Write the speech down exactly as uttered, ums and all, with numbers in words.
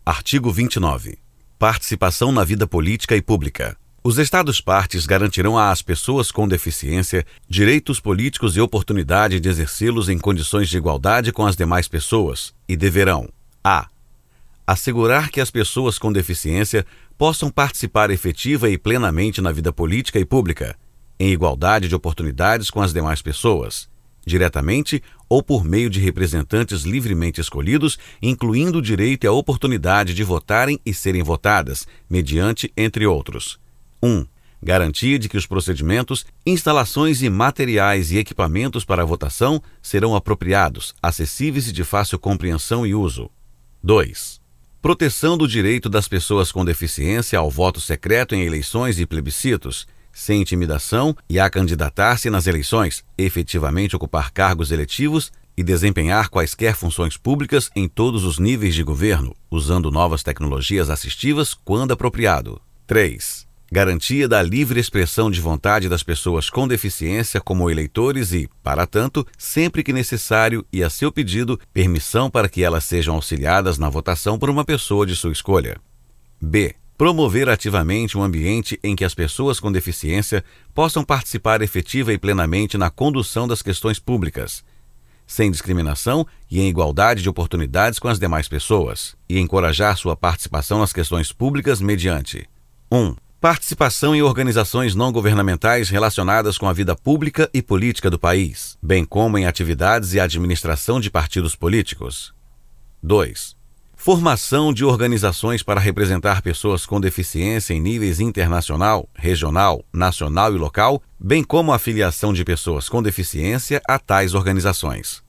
Artigo vinte e nove. Participação na vida política e pública. Os Estados-partes garantirão às pessoas com deficiência direitos políticos e oportunidade de exercê-los em condições de igualdade com as demais pessoas e deverão: a. assegurar que as pessoas com deficiência possam participar efetiva e plenamente na vida política e pública, em igualdade de oportunidades com as demais pessoas, diretamente ou por meio de representantes livremente escolhidos, incluindo o direito e a oportunidade de votarem e serem votadas, mediante, entre outros. um. Garantia de que os procedimentos, instalações e materiais e equipamentos para a votação serão apropriados, acessíveis e de fácil compreensão e uso. dois. Proteção do direito das pessoas com deficiência ao voto secreto em eleições e plebiscitos, sem intimidação, e a candidatar-se nas eleições, efetivamente ocupar cargos eletivos e desempenhar quaisquer funções públicas em todos os níveis de governo, usando novas tecnologias assistivas quando apropriado. três. Garantia da livre expressão de vontade das pessoas com deficiência como eleitores e, para tanto, sempre que necessário e a seu pedido, permissão para que elas sejam auxiliadas na votação por uma pessoa de sua escolha. B. Promover ativamente um ambiente em que as pessoas com deficiência possam participar efetiva e plenamente na condução das questões públicas, sem discriminação e em igualdade de oportunidades com as demais pessoas, e encorajar sua participação nas questões públicas mediante: um. Participação em organizações não governamentais relacionadas com a vida pública e política do país, bem como em atividades e administração de partidos políticos. dois. Formação de organizações para representar pessoas com deficiência em níveis internacional, regional, nacional e local, bem como a filiação de pessoas com deficiência a tais organizações.